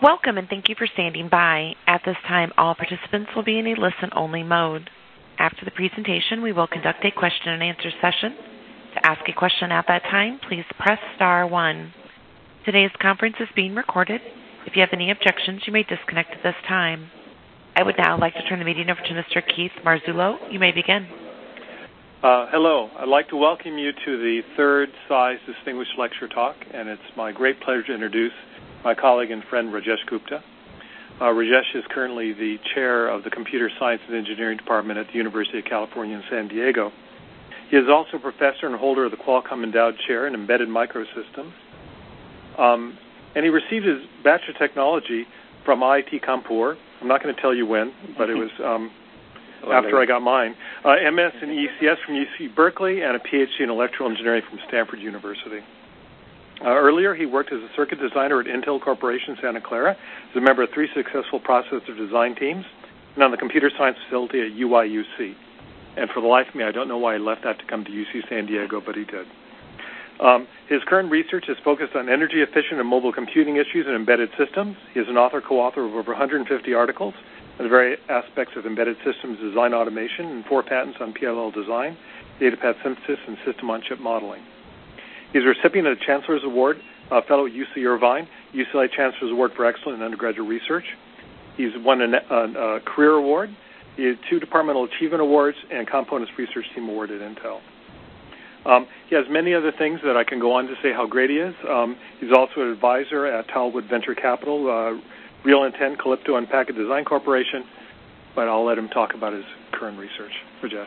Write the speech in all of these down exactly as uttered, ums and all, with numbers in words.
Welcome and thank you for standing by. At this time, all participants will be in a listen-only mode. After the presentation, we will conduct a question-and-answer session. To ask a question at that time, please press star one. Today's conference is being recorded. If you have any objections, you may disconnect at this time. I would now like to turn the meeting over to Mister Keith Marzullo. You may begin. Uh, hello. I'd like to welcome you to the third S I S Distinguished Lecture Talk, and it's my great pleasure to introduce my colleague and friend Rajesh Gupta. Uh, Rajesh is currently the chair of the Computer Science and Engineering Department at the University of California in San Diego. He is also a professor and holder of the Qualcomm Endowed Chair in Embedded Microsystems. Um, and he received his Bachelor of Technology from I I T Kanpur. I'm not going to tell you when, but it was um, after I got mine. Uh, M S in E C S from U C Berkeley and a P H D in Electrical Engineering from Stanford University. Uh, earlier, he worked as a circuit designer at Intel Corporation Santa Clara, as a member of three successful processor design teams, and on the computer science facility at U I U C. And for the life of me, I don't know why he left that to come to U C San Diego, but he did. Um, his current research is focused on energy-efficient and mobile computing issues in embedded systems. He is an author, co-author of over one hundred fifty articles on the various aspects of embedded systems design automation and four patents on P L L design, data path synthesis, and system-on-chip modeling. He's a recipient of the Chancellor's Award, uh, fellow at U C Irvine, U C L A Chancellor's Award for Excellence in Undergraduate Research. He's won a, a, a Career Award. He has two Departmental Achievement Awards and Components Research Team Award at Intel. Um, he has many other things that I can go on to say how great he is. Um, he's also an advisor at Talwood Venture Capital, uh, Real Intent, Calypto, and Packet Design Corporation, but I'll let him talk about his current research. Rajesh.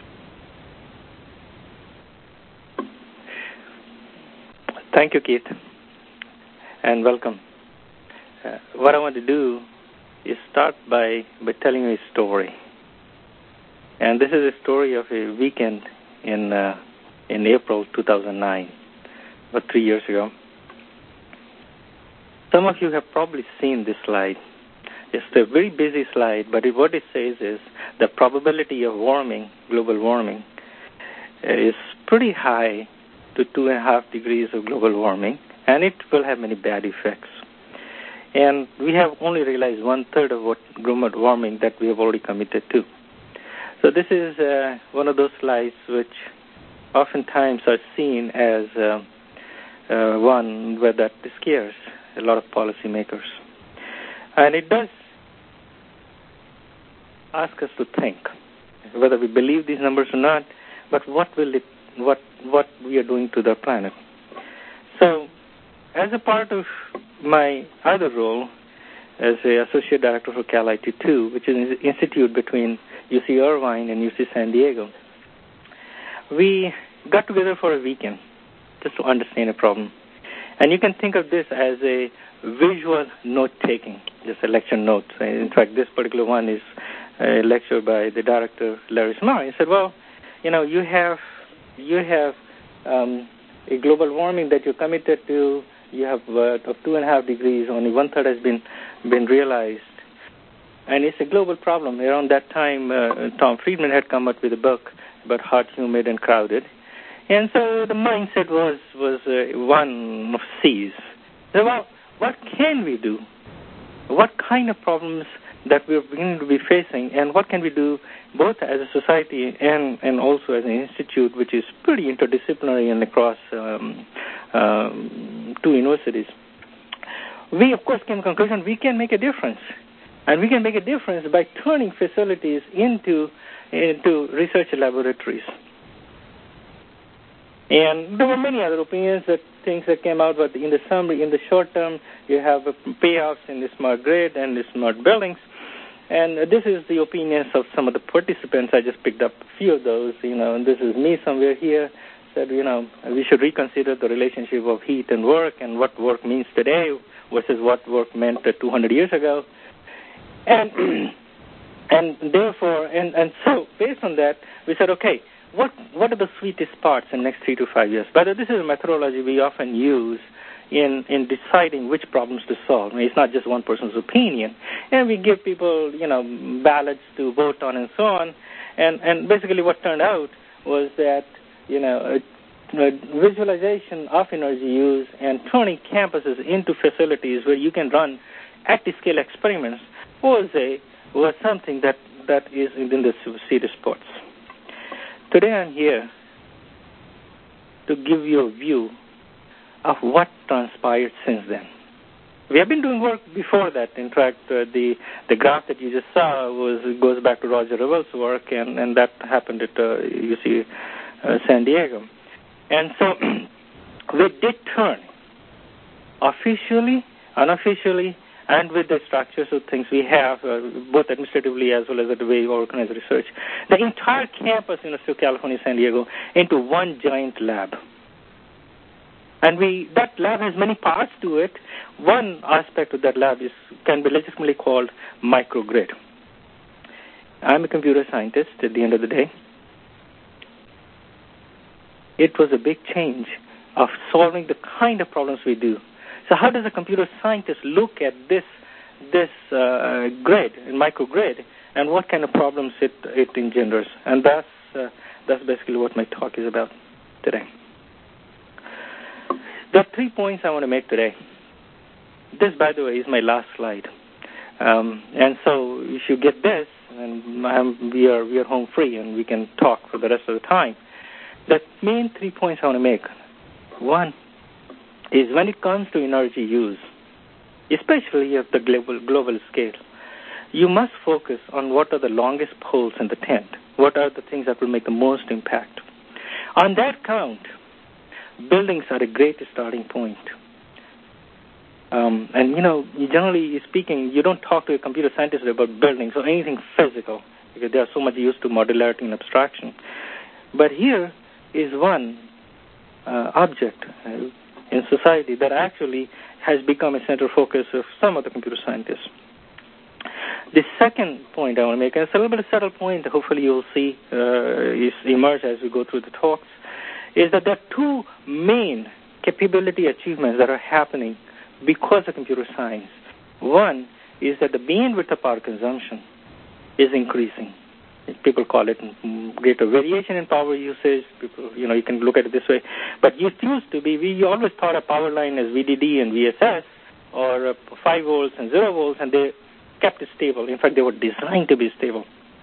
Thank you, Keith, and welcome. Uh, what I want to do is start by, by telling you a story. And this is a story of a weekend in uh, in April two thousand nine, about three years ago. Some of you have probably seen this slide. It's a very busy slide, but it, what it says is the probability of warming, global warming, is pretty high to two and a half degrees of global warming, and it will have many bad effects. And we have only realized one-third of what global warming that we have already committed to. So this is uh, one of those slides which oftentimes are seen as uh, uh, one where that scares a lot of policymakers. And it does ask us to think, whether we believe these numbers or not, but what will it, what what we are doing to the planet. So, as a part of my other role as an associate director for Cal I T two, which is an institute between U C Irvine and U C San Diego, we got together for a weekend just to understand a problem. And you can think of this as a visual note-taking, just a lecture note. In fact, this particular one is a lecture by the director, Larry Smart. He said, well, you know, you have you have um, a global warming that you're committed to. You have uh, of two and a half degrees. Only one third has been been realized, and it's a global problem. Around that time, uh, Tom Friedman had come up with a book about hot, humid, and crowded, and so the mindset was was uh, one of C's. So, well, what can we do? What kind of problems that we're beginning to be facing, and what can we do both as a society and, and also as an institute, which is pretty interdisciplinary and across um, um, two universities. We, of course, came to the conclusion we can make a difference, and we can make a difference by turning facilities into, into research laboratories. And there were many other opinions, that things that came out, but in the summary, in the short term, you have payoffs in the smart grid and the smart buildings. And this is the opinions of some of the participants. I just picked up a few of those, you know, and this is me somewhere here, said, you know, we should reconsider the relationship of heat and work and what work means today versus what work meant two hundred years ago. And and therefore, and, and so based on that, we said, okay, what what are the sweetest spots in the next three to five years? But this is a methodology we often use in in deciding which problems to solve. I mean, it's not just one person's opinion. And we give people, you know, ballots to vote on and so on. And, and basically what turned out was that, you know, uh, uh, visualization of energy use and turning campuses into facilities where you can run at-scale experiments was a was something that, that is within the sweet spots. Today I'm here to give you a view of what transpired since then. We have been doing work before that. In fact, uh, the the graph that you just saw was goes back to Roger Revel's work, and, and that happened at uh, U C uh, San Diego. And so we did turn officially, unofficially, and with the structures of things we have, uh, both administratively as well as the way we organize research, the entire campus, University of California, San Diego, into one giant lab. And we that lab has many parts to it. One aspect of that lab is can be legitimately called microgrid. I'm a computer scientist at the end of the day. It was a big change of solving the kind of problems we do. So how does a computer scientist look at this this uh, grid, microgrid, and what kind of problems it, it engenders? And that's, uh, that's basically what my talk is about today. There are three points I want to make today. This, by the way, is my last slide. Um, and so if you get this, and I'm, we are we are home free, and we can talk for the rest of the time. The main three points I want to make. One is when it comes to energy use, especially at the global, global scale, you must focus on what are the longest poles in the tent. What are the things that will make the most impact? On that count, buildings are a great starting point. Um, and, you know, generally speaking, you don't talk to a computer scientist about buildings or anything physical because they are so much used to modularity and abstraction. But here is one uh, object uh, in society that actually has become a center focus of some of the computer scientists. The second point I want to make, and it's a little bit of a subtle point, hopefully you'll see uh, is emerge as we go through the talks, is that there are two main capability achievements that are happening because of computer science. One is that the bandwidth of power consumption is increasing. People call it greater variation in power usage. People, you know, you can look at it this way. But it used to be, we always thought of power line as V D D and V S S, or uh, five volts and zero volts, and they kept it stable. In fact, they were designed to be stable.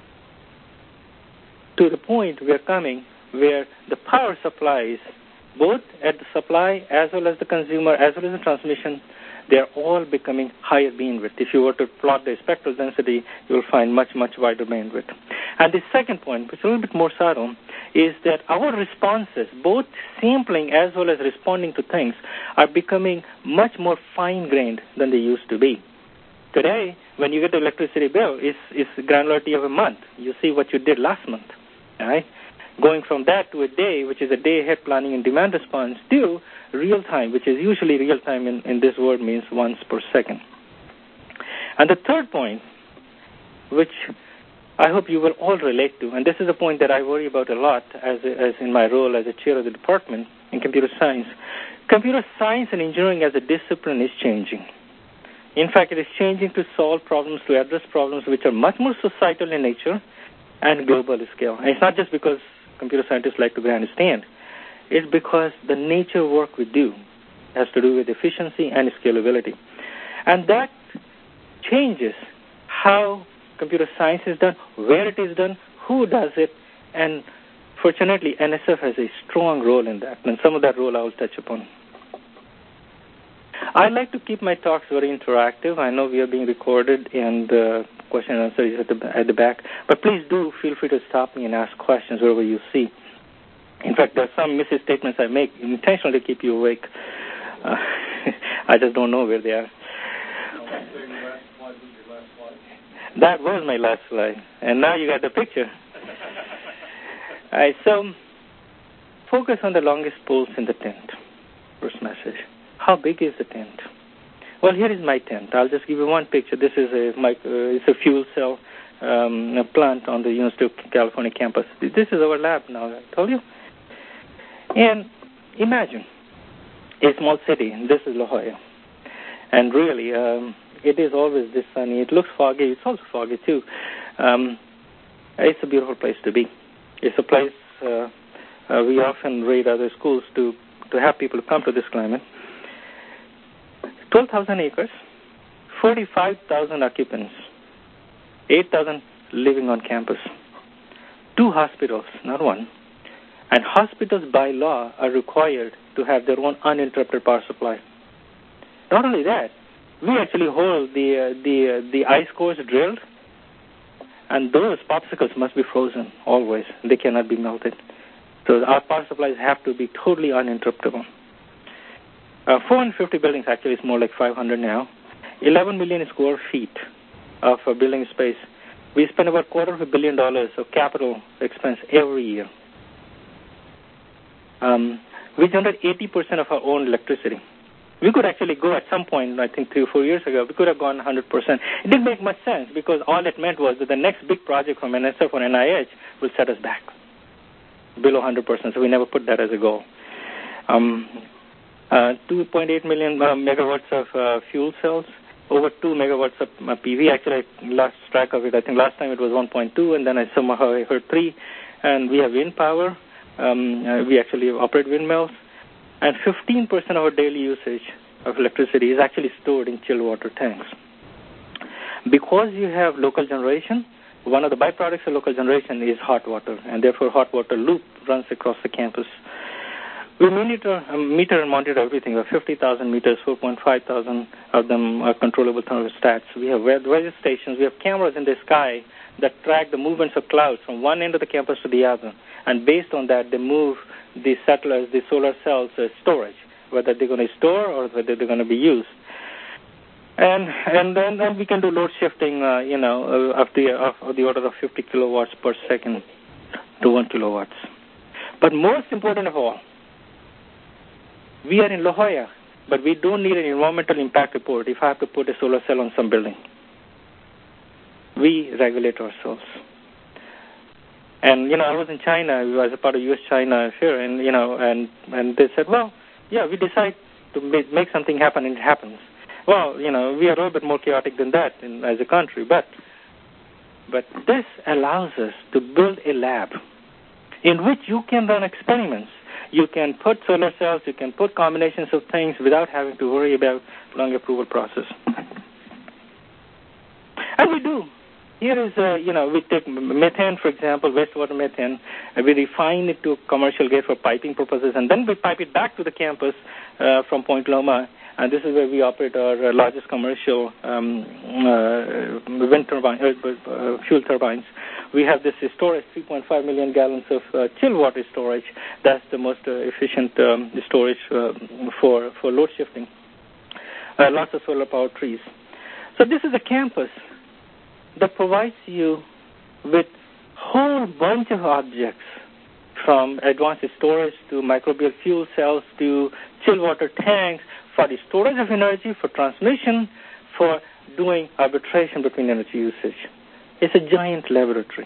To the point we are coming where the power supplies, both at the supply as well as the consumer, as well as the transmission, they're all becoming higher bandwidth. If you were to plot the spectral density, you'll find much, much wider bandwidth. And the second point, which is a little bit more subtle, is that our responses, both sampling as well as responding to things, are becoming much more fine-grained than they used to be. Today, when you get the electricity bill, it's, it's granularity of a month. You see what you did last month, all right? Going from that to a day, which is a day-ahead planning and demand response, to real-time, which is usually real-time in, in this word means once per second. And the third point, which I hope you will all relate to, and this is a point that I worry about a lot as, as in my role as a chair of the department in computer science. Computer science and engineering as a discipline is changing. In fact, it is changing to solve problems, to address problems which are much more societal in nature and global scale. And it's not just because computer scientists like to grandstand. It's because the nature of work we do has to do with efficiency and scalability. And that changes how computer science is done, where it is done, who does it, and fortunately, N S F has a strong role in that, and some of that role I will touch upon. I like to keep my talks very interactive. I know we are being recorded, and uh, question and answer is at the, at the back. But please do feel free to stop me and ask questions wherever you see. In fact, there are some misstatements I make intentionally to keep you awake. Uh, I just don't know where they are. That was my last slide, and now you got the picture. All right, so focus on the longest poles in the tent. First message. How big is the tent? Well, here is my tent. I'll just give you one picture. This is a my, uh, it's a fuel cell um, a plant on the University of California campus. This is our lab now, I told you. And imagine a small city. This is La Jolla. And really, um, it is always this sunny. It looks foggy. It's also foggy, too. Um, it's a beautiful place to be. It's a place uh, uh, we often rate other schools to, to have people come to this climate. twelve thousand acres, forty-five thousand occupants, eight thousand living on campus, two hospitals, not one. And hospitals by law are required to have their own uninterrupted power supply. Not only that, we actually hold the uh, the uh, the ice cores drilled, and those popsicles must be frozen always. They cannot be melted. So our power supplies have to be totally uninterruptible. Uh, four hundred fifty buildings, actually it's more like five hundred now. eleven million square feet of uh, building space. We spend about a quarter of a billion dollars of capital expense every year. Um, we generate eighty percent of our own electricity. We could actually go at some point, I think three or four years ago, we could have gone one hundred percent. It didn't make much sense because all it meant was that the next big project from N S F or N I H will set us back below one hundred percent, so we never put that as a goal. Um, uh, two point eight million uh, megawatts of uh, fuel cells, over two megawatts of uh, P V. Actually, I lost track of it. I think last time it was one point two, and then I somehow I heard three. And we have wind power. Um, uh, we actually operate windmills. And fifteen percent of our daily usage of electricity is actually stored in chilled water tanks. Because you have local generation, one of the byproducts of local generation is hot water, and therefore hot water loop runs across the campus. We monitor, um, meter and monitor everything. We have fifty thousand meters, four point five thousand of them are controllable thermostats. We have weather stations. We have cameras in the sky that track the movements of clouds from one end of the campus to the other. And based on that, they move the settlers, the solar cells, uh, storage, whether they're going to store or whether they're going to be used. And and then, then we can do load shifting, uh, you know, uh, of the of, of the order of fifty kilowatts per second to one kilowatts. But most important of all, we are in La Jolla, but we don't need an environmental impact report if I have to put a solar cell on some building. We regulate ourselves. And, you know, I was in China, I was a part of U S China affair, and, you know, and, and they said, well, yeah, we decide to make, make something happen, and it happens. Well, you know, we are a little bit more chaotic than that in, as a country, but but this allows us to build a lab in which you can run experiments. You can put solar cells, you can put combinations of things without having to worry about long approval process. And we do. Here is, uh, you know, we take methane, for example, wastewater methane, and we refine it to commercial grade for piping purposes, and then we pipe it back to the campus uh, from Point Loma, and this is where we operate our uh, largest commercial um, uh, wind turbine, uh, uh, fuel turbines. We have this storage, three point five million gallons of uh, chill water storage. That's the most uh, efficient um, storage uh, for, for load shifting. Uh, lots of solar power trees. So this is a campus that provides you with a whole bunch of objects, from advanced storage to microbial fuel cells to chill water tanks, for the storage of energy, for transmission, for doing arbitration between energy usage. It's a giant laboratory.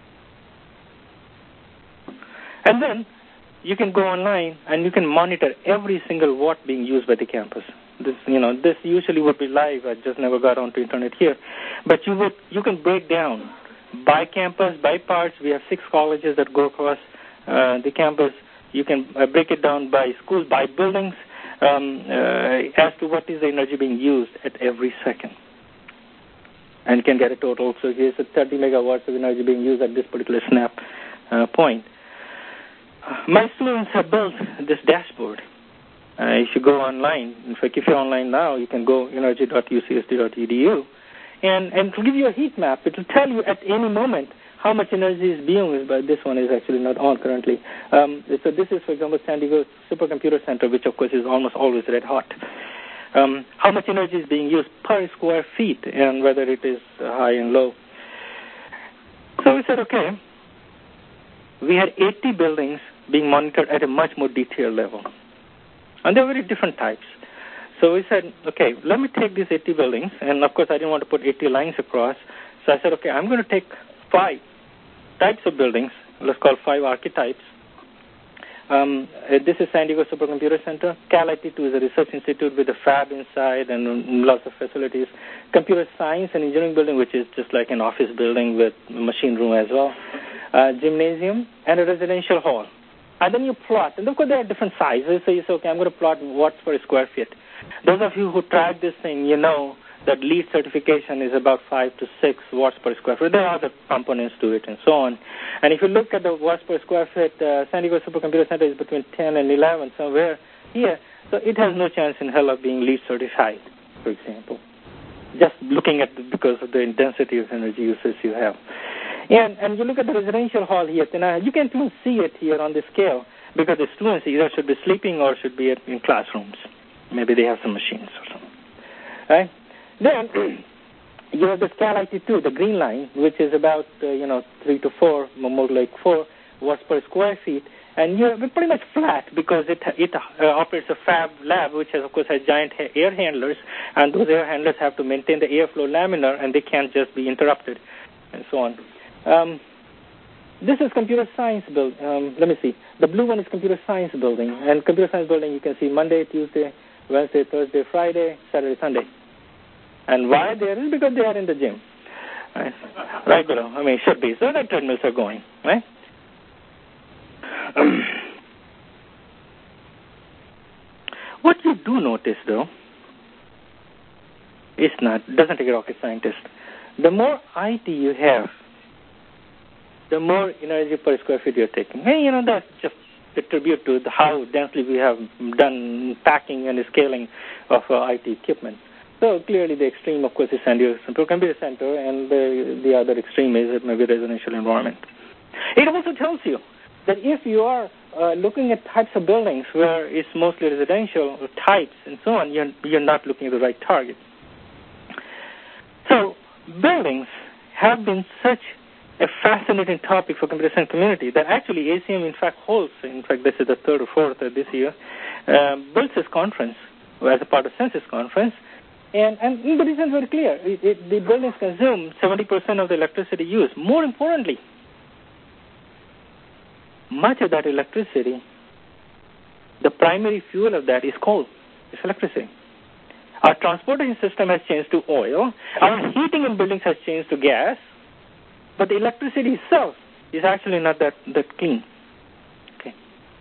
And then you can go online and you can monitor every single watt being used by the campus. This, you know, this usually would be live. I just never got onto internet here. But you would, you can break down by campus, by parts. We have six colleges that go across uh, the campus. You can uh, break it down by schools, by buildings, um, uh, as to what is the energy being used at every second. And you can get a total. So here's a thirty megawatts of energy being used at this particular snap uh, point. My students have built this dashboard. Uh, if you go online, in fact, if you're online now, you can go energy dot u c s d dot e d u, and, and to give you a heat map, it will tell you at any moment how much energy is being used, but this one is actually not on currently. Um, so this is, for example, San Diego Supercomputer Center, which, of course, is almost always red hot. Um, how much energy is being used per square feet, and whether it is high and low. So we said, okay, we had eighty buildings being monitored at a much more detailed level. And they're very different types. So we said, okay, let me take these eighty buildings, and of course I didn't want to put eighty lines across, so I said, okay, I'm going to take five types of buildings, let's call five archetypes. Um, this is San Diego Supercomputer Center. Cal I T two is a research institute with a fab inside and lots of facilities. Computer Science and Engineering Building, which is just like an office building with a machine room as well. Uh, gymnasium, and a residential hall. And then you plot. And of course, there are different sizes. So you say, okay, I'm going to plot watts per square feet. Those of you who tried this thing, you know that LEED certification is about five to six watts per square foot. There are other components to it and so on. And if you look at the watts per square foot, uh, San Diego Supercomputer Center is between ten and eleven somewhere here. So it has no chance in hell of being LEED certified, for example, just looking at the, because of the intensity of energy usage you have. And, and you look at the residential hall here, then, uh, you can't even see it here on the scale because the students either should be sleeping or should be in classrooms. Maybe they have some machines or something. Right? Then you have the scale I T two, the green line, which is about, uh, you know, three to four, more like four watts per square feet. And you're pretty much flat because it it uh, operates a fab lab, which has, of course, has giant ha- air handlers, and those air handlers have to maintain the airflow laminar, and they can't just be interrupted, and so on. Um, this is computer science building. Um, let me see. The blue one is computer science building, and computer science building you can see Monday, Tuesday, Wednesday, Thursday, Friday, Saturday, Sunday. And why they are is because they are in the gym, right? Right below. I mean, it should be. So the treadmills are going, right? Um, what you do notice, though, it's not doesn't take a rocket scientist. The more I T you have, the more energy per square feet you're taking. Hey, you know, that's just a tribute to the, how densely we have done packing and scaling of uh, I T equipment. So clearly the extreme, of course, is San Diego Supercomputer Center, and the, the other extreme is maybe residential environment. It also tells you that if you are uh, looking at types of buildings where it's mostly residential or types and so on, you're, you're not looking at the right target. So buildings have been such a fascinating topic for computer science community that actually A C M, in fact, holds, in fact, this is the third or fourth this year, uh, built this conference as a part of Census Conference. And, and the reason is very clear. It, it, the buildings consume seventy percent of the electricity used. More importantly, much of that electricity, the primary fuel of that is coal. It's electricity. Our transportation system has changed to oil. Our heating in buildings has changed to gas. But the electricity itself is actually not that, that clean. Okay.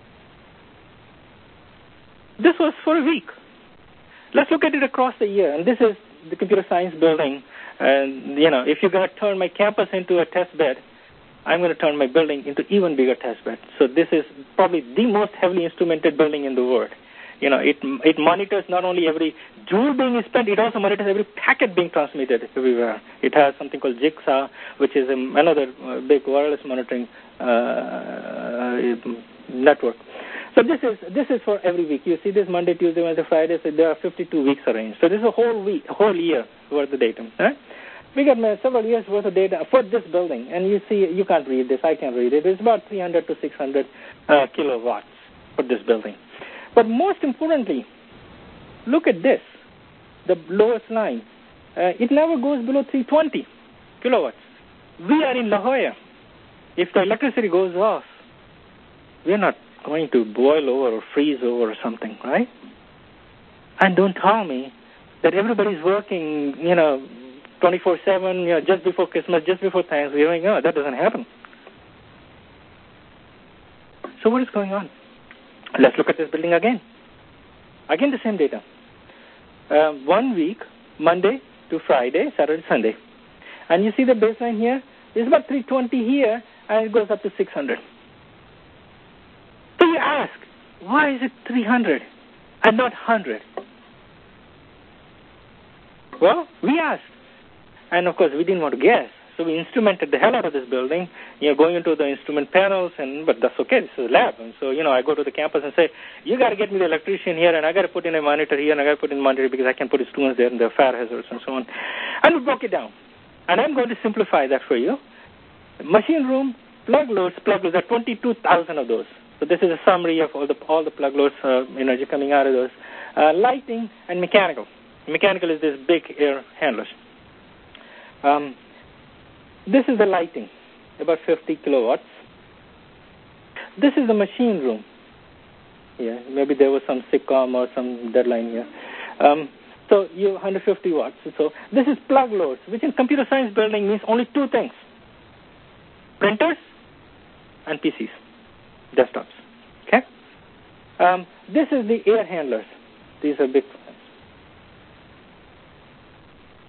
This was for a week. Let's look at it across the year. And this is the computer science building. And, you know, if you're going to turn my campus into a test bed, I'm going to turn my building into even bigger test bed. So this is probably the most heavily instrumented building in the world. You know, it it monitors not only every joule being spent, it also monitors every packet being transmitted everywhere. It has something called Jigsaw, which is a, another uh, big wireless monitoring uh, network. So this is this is for every week. You see this Monday, Tuesday, Wednesday, Friday. So there are fifty-two weeks arranged. So this is a whole week, a whole year worth of data. Right? We got several years worth of data for this building, and you see, you can't read this. I can read it. It's about three hundred to six hundred uh, kilowatts for this building. But most importantly, look at this, the lowest line. Uh, it never goes below three hundred twenty kilowatts. We are in La Jolla. If the electricity goes off, we're not going to boil over or freeze over or something, right? And don't tell me that everybody's working, you know, twenty-four seven, you know, just before Christmas, just before Thanksgiving. No, that doesn't happen. So what is going on? Let's look at this building again. Again, the same data. Uh, one week, Monday to Friday, Saturday, Sunday. And you see the baseline here? It's about three hundred twenty here, and it goes up to six hundred. So you ask, why is it three hundred and not one hundred? Well, we asked. And, of course, we didn't want to guess. So we instrumented the hell out of this building, you know, going into the instrument panels, and but that's okay. This is a lab. And so, you know, I go to the campus and say, you got to get me the electrician here, and I got to put in a monitor here, and I got to put in a monitor because I can put students there, and there are fire hazards and so on. And we broke it down. And I'm going to simplify that for you. Machine room, plug loads, plug loads, there are twenty-two thousand of those. So this is a summary of all the all the plug loads, uh, energy coming out of those. Uh, lighting and mechanical. Mechanical is this big air handlers. Um, this is the lighting, about fifty kilowatts. This is the machine room. Yeah, maybe there was some SIGCOM or some deadline here. Um, so you have one hundred fifty watts. So this is plug loads, which in computer science building means only two things: printers and P Cs, desktops. Okay. Um, this is the air handlers. These are big.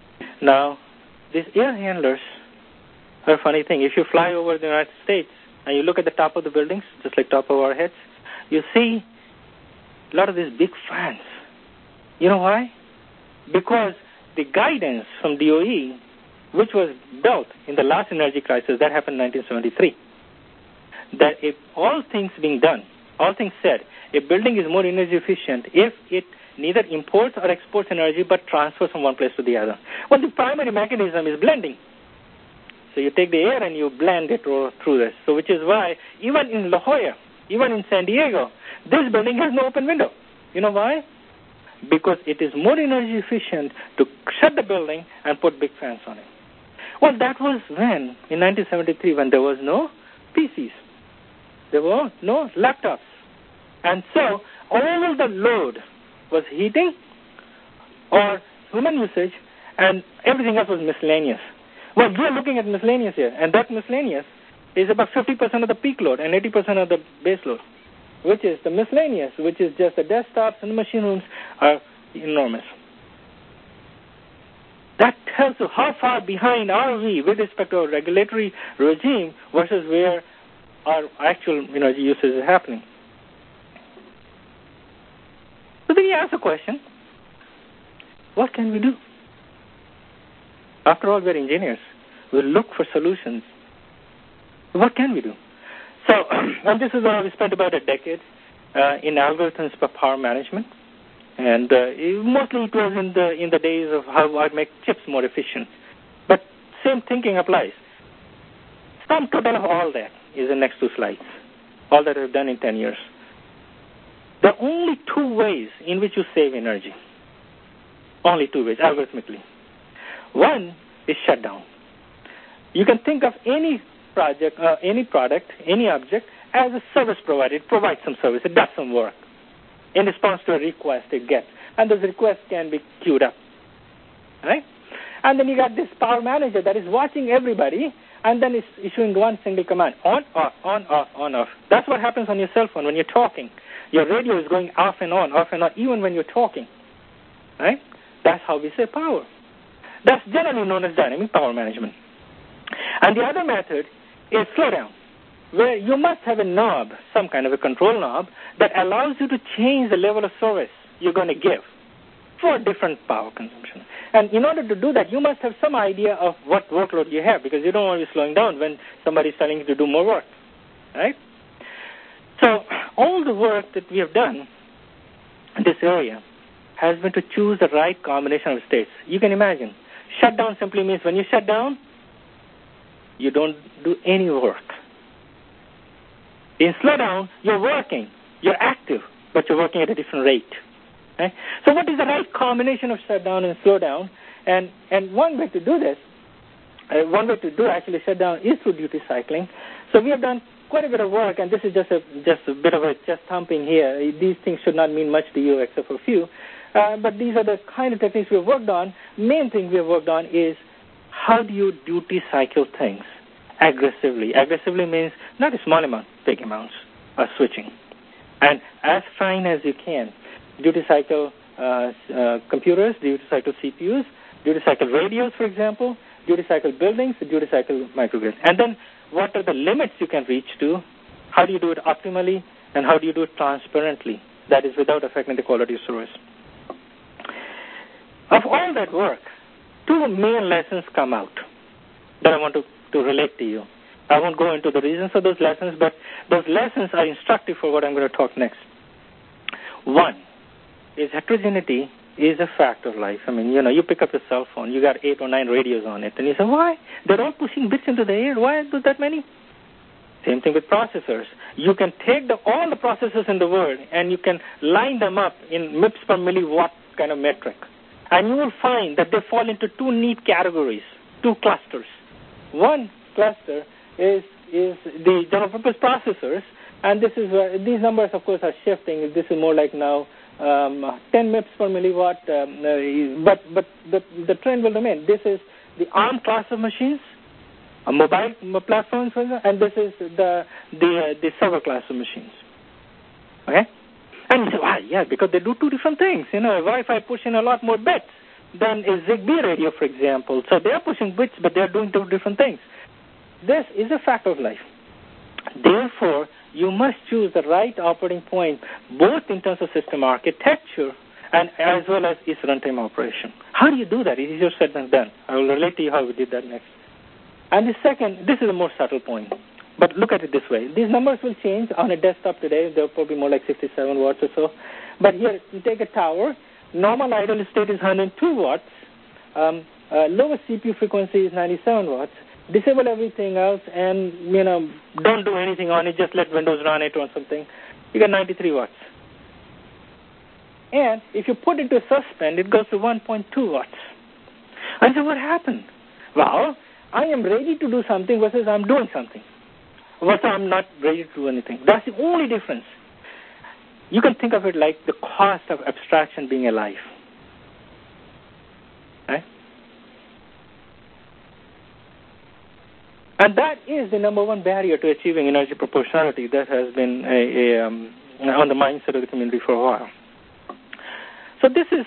Now, these air handlers are a funny thing. If you fly over the United States and you look at the top of the buildings, just like top of our heads, you see a lot of these big fans. You know why? Because the guidance from D O E, which was built in the last energy crisis, that happened in nineteen seventy-three, that if all things being done, all things said, a building is more energy efficient if it neither imports or exports energy but transfers from one place to the other. Well, the primary mechanism is blending. So you take the air and you blend it through this. So which is why even in La Jolla, even in San Diego, this building has no open window. You know why? Because it is more energy efficient to shut the building and put big fans on it. Well, that was when, in nineteen seventy-three, when there was no P Cs. There were no laptops. And so all the load was heating or human usage, and everything else was miscellaneous. Well, we are looking at miscellaneous here, and that miscellaneous is about fifty percent of the peak load and eighty percent of the base load, which is the miscellaneous, which is just the desktops and the machine rooms are enormous. That tells you how far behind are we with respect to our regulatory regime versus where our actual energy usage is happening. So then you ask the question, what can we do? After all, we're engineers. We look for solutions. What can we do? So, and this is where we spent about a decade uh, in algorithms for power management. And uh, it, mostly it was in the in the days of how I make chips more efficient. But same thinking applies. Sum total of all that is the next two slides. All that I've done in ten years. There are only two ways in which you save energy. Only two ways, algorithmically. One is shutdown. You can think of any project, uh, any product, any object as a service provider. It provides some service. It does some work in response to a request it gets. And those requests can be queued up. Right? And then you got this power manager that is watching everybody and then is issuing one single command. On, off, on, off, on, off. That's what happens on your cell phone when you're talking. Your radio is going off and on, off and on, even when you're talking. Right? That's how we save power. That's generally known as dynamic power management. And the other method is slowdown, where you must have a knob, some kind of a control knob, that allows you to change the level of service you're going to give for different power consumption. And in order to do that, you must have some idea of what workload you have, because you don't want to be slowing down when somebody's telling you to do more work. Right? So all the work that we have done in this area has been to choose the right combination of states. You can imagine. Shutdown simply means when you shut down, you don't do any work. In slowdown, you're working. You're active, but you're working at a different rate. Okay? So what is the right combination of shutdown and slowdown? And, and one way to do this, uh, one way to do actually shutdown is through duty cycling. So we have done quite a bit of work, and this is just a, just a bit of a chest thumping here. These things should not mean much to you except for a few. Uh, but these are the kind of techniques we have worked on. Main thing we have worked on is how do you duty cycle things aggressively? Aggressively means not a small amount, big amounts of switching. And as fine as you can. Duty cycle uh, uh, computers, duty cycle C P Us, duty cycle radios, for example, duty cycle buildings, duty cycle microgrids. And then what are the limits you can reach to? How do you do it optimally? And how do you do it transparently? That is without affecting the quality of service. Of all that work, two main lessons come out that I want to, to relate to you. I won't go into the reasons of those lessons, but those lessons are instructive for what I'm going to talk next. One is heterogeneity is a fact of life. I mean, you know, you pick up your cell phone, you got eight or nine radios on it, and you say, why? They're all pushing bits into the air. Why do that many? Same thing with processors. You can take the, all the processors in the world, and you can line them up in M I P S per milliwatt kind of metric. And you will find that they fall into two neat categories, two clusters. One cluster is is the general purpose processors, and this is where these numbers, of course, are shifting. This is more like now um, ten M I P S per milliwatt, um, uh, but but the the trend will remain. This is the ARM class of machines, a mobile platforms, and this is the the uh, the server class of machines. Okay. And you say, wow, yeah, because they do two different things. You know, Wi-Fi push in a lot more bits. than a Zigbee radio, for example. So they're pushing bits, but they're doing two different things. This is a fact of life. Therefore, you must choose the right operating point, both in terms of system architecture and as well as its runtime operation. How do you do that? It is easier said than done. I will relate to you how we did that next. And the second, this is a more subtle point, but look at it this way. These numbers will change on a desktop today. They're probably more like sixty-seven watts or so. But here, you take a tower. Normal idle state is one hundred two watts. Um, uh, lowest C P U frequency is ninety-seven watts. Disable everything else and, you know, don't do anything on it. Just let Windows run it or something. You get ninety-three watts. And if you put it to suspend, it goes to one point two watts. I said, what happened? Well, I am ready to do something versus I'm doing something. Versus I'm not ready to do anything. That's the only difference. You can think of it like the cost of abstraction being alive. Right? And that is the number one barrier to achieving energy proportionality that has been a, a, um, on the mindset of the community for a while. So this is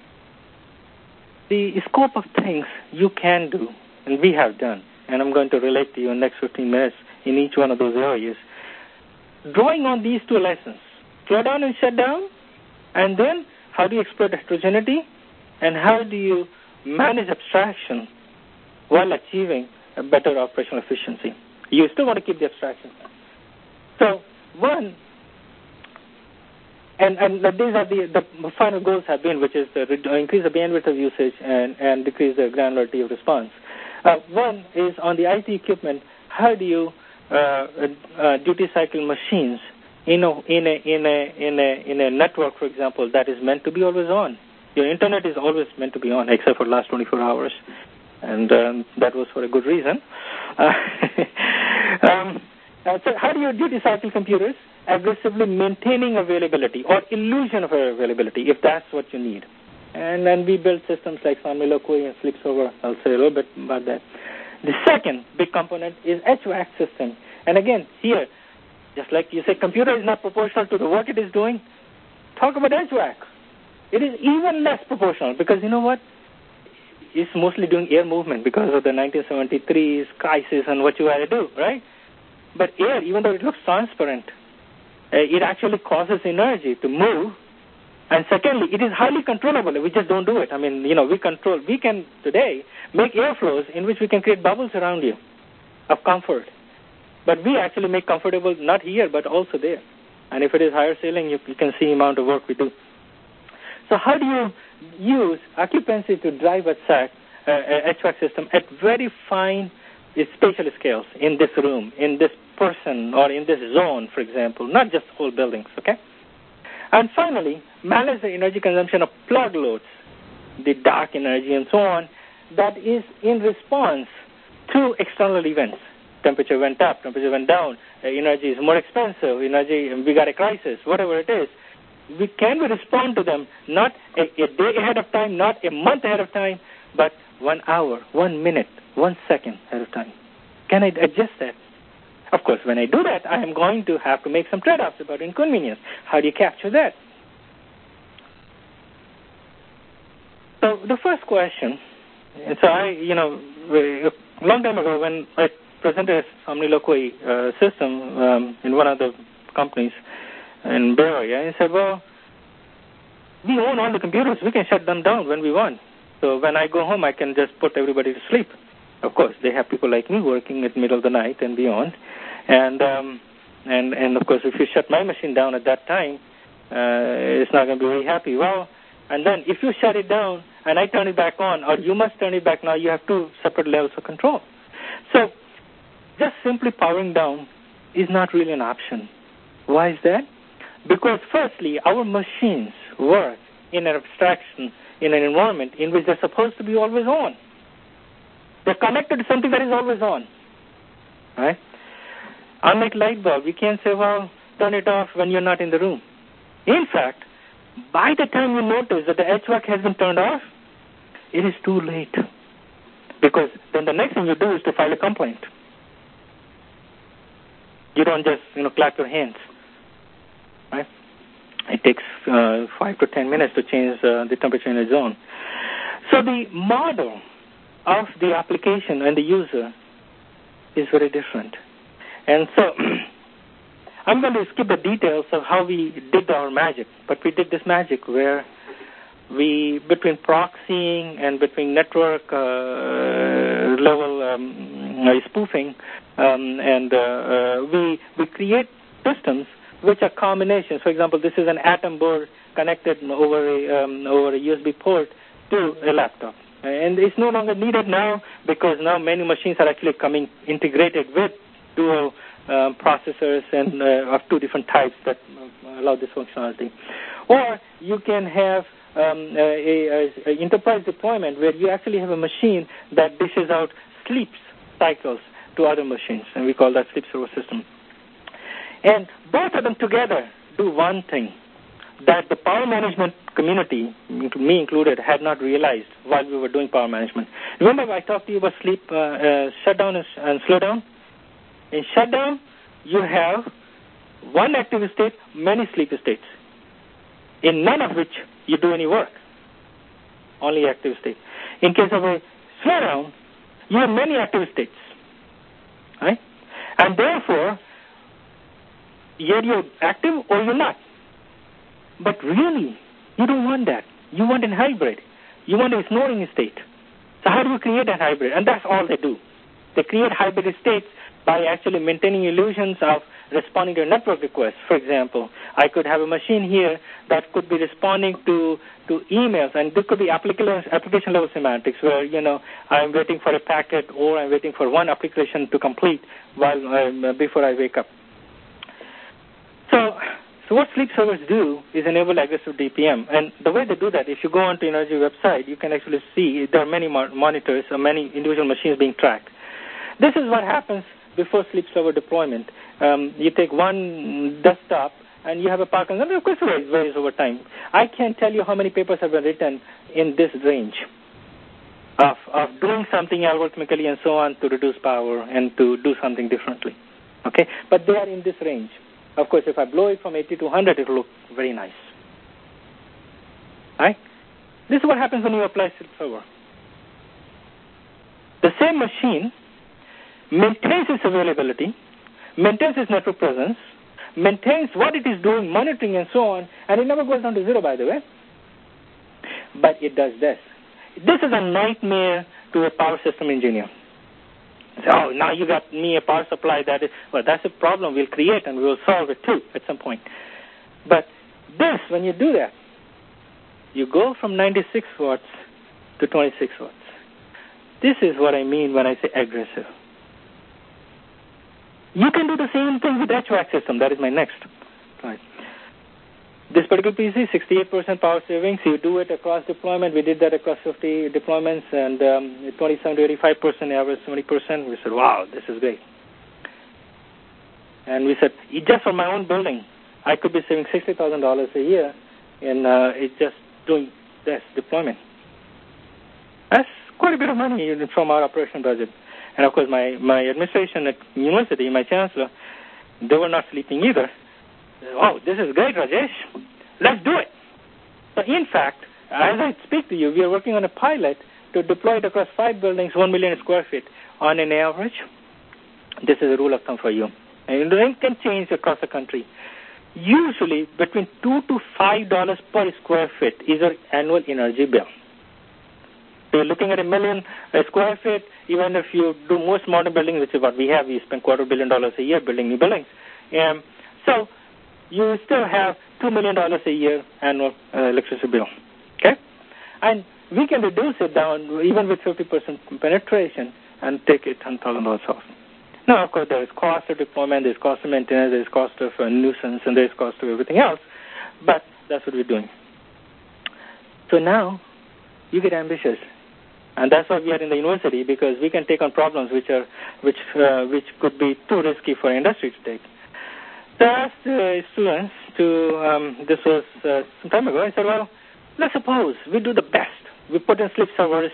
the scope of things you can do, and we have done. And I'm going to relate to you in the next fifteen minutes in each one of those areas. Drawing on these two lessons, slow down and shut down, and then how do you exploit heterogeneity, and how do you manage abstraction while achieving a better operational efficiency. You still want to keep the abstraction. So, one, and, and these are the, the final goals have been, which is to increase the bandwidth of usage and, and decrease the granularity of response. Uh, one is on the I T equipment, how do you uh, uh, duty cycle machines in a, in, a, in, a, in, a, in a network, for example, that is meant to be always on. Your internet is always meant to be on, except for the last twenty-four hours. And um, that was for a good reason. Uh, um, uh, so how do you duty cycle computers? Aggressively maintaining availability or illusion of availability, if that's what you need. And then we build systems like Somniloquy and SleepSober. I'll say a little bit about that. The second big component is H V A C system. And again, here, just like you say, computer is not proportional to the work it is doing, talk about H V A C. It is even less proportional because you know what? It's mostly doing air movement because of the nineteen seventy-three's crisis and what you had to do, right? But air, even though it looks transparent, uh, it actually causes energy to move. And secondly, it is highly controllable. We just don't do it. I mean, you know, we control, we can today make airflows in which we can create bubbles around you of comfort. But we actually make comfortable not here, but also there. And if it is higher ceiling, you, you can see the amount of work we do. So how do you use occupancy to drive a S A C, uh, H V A C system at very fine spatial scales in this room, in this person, or in this zone, for example, not just whole buildings, okay? And finally, manage the energy consumption of plug loads, the dark energy and so on, that is in response to external events. Temperature went up, temperature went down, uh, energy is more expensive, energy, we got a crisis, whatever it is. We can we respond to them not a, a day ahead of time, not a month ahead of time, but one hour, one minute, one second ahead of time. Can I adjust that? Of course, when I do that, I am going to have to make some trade-offs about inconvenience. How do you capture that? So the first question, and so I, you know, a long time ago when I presented a Somniloquy uh, system um, in one of the companies in Bay Area, I said, well, we own all the computers. We can shut them down when we want. So when I go home, I can just put everybody to sleep. Of course, they have people like me working at the middle of the night and beyond. And, um, and, and of course, if you shut my machine down at that time, uh, it's not going to be very happy. Well, and then if you shut it down and I turn it back on, or you must turn it back now, you have two separate levels of control. So just simply powering down is not really an option. Why is that? Because firstly, our machines work in an abstraction, in an environment in which they're supposed to be always on. They're connected to something that is always on, right? Unlike light bulb, you can't say, well, turn it off when you're not in the room. In fact, by the time you notice that the H V A C has been turned off, it is too late. Because then the next thing you do is to file a complaint. You don't just, you know, clap your hands, right? It takes uh, five to ten minutes to change uh, the temperature in a zone. So the model of the application and the user is very different. And so I'm going to skip the details of how we did our magic, but we did this magic where we, between proxying and between network uh, level um, spoofing, um, and uh, uh, we we create systems which are combinations. For example, this is an Atom board connected over a, um, over a U S B port to a laptop. And it's no longer needed now because now many machines are actually coming integrated with dual um, processors and uh, of two different types that allow this functionality. Or you can have um, a, a, a enterprise deployment where you actually have a machine that dishes out sleep cycles to other machines, and we call that sleep server system. And both of them together do one thing that the power management community, me included, had not realized while we were doing power management. Remember I talked to you about sleep, uh, uh, shutdown and, and slowdown? In shutdown, you have one active state, many sleep states, in none of which you do any work, only active state. In case of a slowdown, you have many active states, right? And therefore, either you're active or you're not. But really, you don't want that. You want a hybrid. You want a snoring state. So how do you create that hybrid? And that's all they do. They create hybrid states by actually maintaining illusions of responding to a network request. For example, I could have a machine here that could be responding to, to emails, and this could be application, application level semantics where, you know, I'm waiting for a packet or I'm waiting for one application to complete while um, before I wake up. So, so what sleep servers do is enable aggressive D P M. And the way they do that, if you go onto Energy website, you can actually see there are many monitors or many individual machines being tracked. This is what happens before sleep server deployment. Um, you take one desktop and you have a Parkinson, and of course it varies over time. I can't tell you how many papers have been written in this range of, of doing something algorithmically and so on to reduce power and to do something differently. Okay, but they are in this range. Of course, if I blow it from eighty to one hundred, it will look very nice. Right? This is what happens when you apply sleep server. The same machine maintains its availability, maintains its network presence, maintains what it is doing, monitoring and so on, and it never goes down to zero, by the way. But it does this. This is a nightmare to a power system engineer. So, oh, now you got me a power supply that is, well, that's a problem we'll create and we'll solve it too at some point. But this, when you do that, you go from ninety-six watts to twenty-six watts. This is what I mean when I say aggressive. You can do the same thing with H V A C system. That is my next slide. This particular P C, sixty-eight percent power savings. You do it across deployment. We did that across fifty deployments, and um, twenty-seven to eighty-five percent average, seventy percent. We said, wow, this is great. And we said, just for my own building, I could be saving sixty thousand dollars a year in uh, it's just doing this deployment. That's quite a bit of money from our operation budget. And, of course, my, my administration at university, my chancellor, they were not sleeping either. Oh, this is great, Rajesh. Let's do it. So, in fact, as I speak to you, we are working on a pilot to deploy it across five buildings, one million square feet on an average. This is a rule of thumb for you. And it can change across the country. Usually, between two to five dollars per square feet is our annual energy bill. So you're looking at a million uh, square feet, even if you do most modern buildings, which is what we have, we spend quarter billion dollars a year building new buildings. Um, so you still have two million dollars a year annual uh, electricity bill. Okay? And we can reduce it down even with fifty percent penetration and take it ten thousand dollars off. Now, of course, there is cost of deployment, there's cost of maintenance, there's cost of uh, nuisance, and there's cost of everything else. But that's what we're doing. So now you get ambitious. And that's why we are in the university, because we can take on problems which are which uh, which could be too risky for industry to take. So I asked uh, students to, um, this was uh, some time ago, I said, well, let's suppose we do the best. We put in sleep servers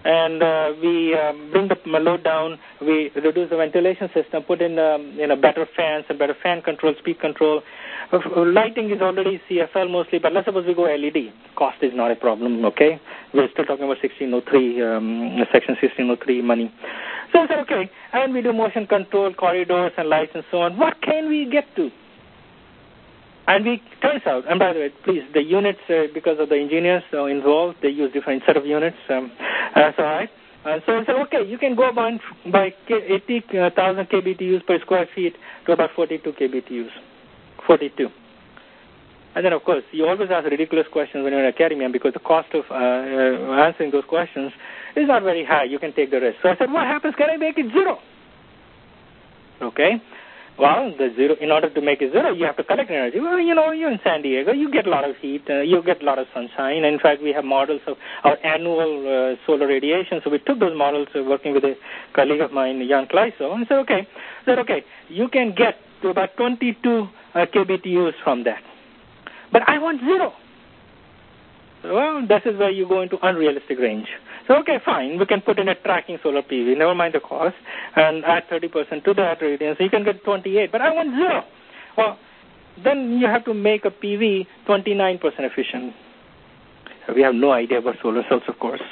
and uh, we um, bring the load down, we reduce the ventilation system, put in um, you know, better fans and better fan control, speed control. Uh, lighting is already C F L mostly, but let's suppose we go L E D. Cost is not a problem, okay? We're still talking about sixteen oh three, um, Section sixteen oh three money. So I said, okay, and we do motion control, corridors and lights and so on. What can we get to? And we, turns out, and by the way, please, the units, uh, because of the engineers uh, involved, they use different set of units. Um, that's all right. Uh, so I said, okay, you can go by, by eighty thousand K B T Us per square feet to about forty-two K B T Us. forty-two. And then, of course, you always ask ridiculous questions when you're in academia because the cost of uh, uh, answering those questions is not very high. You can take the risk. So I said, what happens? Can I make it zero? Okay. Well, the zero, in order to make it zero, you have to collect energy. Well, you know, you're in San Diego. You get a lot of heat. Uh, you get a lot of sunshine. In fact, we have models of our annual uh, solar radiation. So we took those models, uh, working with a colleague of mine, Jan Kleiso, and said, okay, said, okay, you can get to about twenty-two uh, K B T Us from that. But I want zero. Well, this is where you go into unrealistic range. So, okay, fine. We can put in a tracking solar P V, never mind the cost, and add thirty percent to that radiance. So you can get twenty-eight, but I want zero. Well, then you have to make a P V twenty-nine percent efficient. We have no idea about solar cells, of course.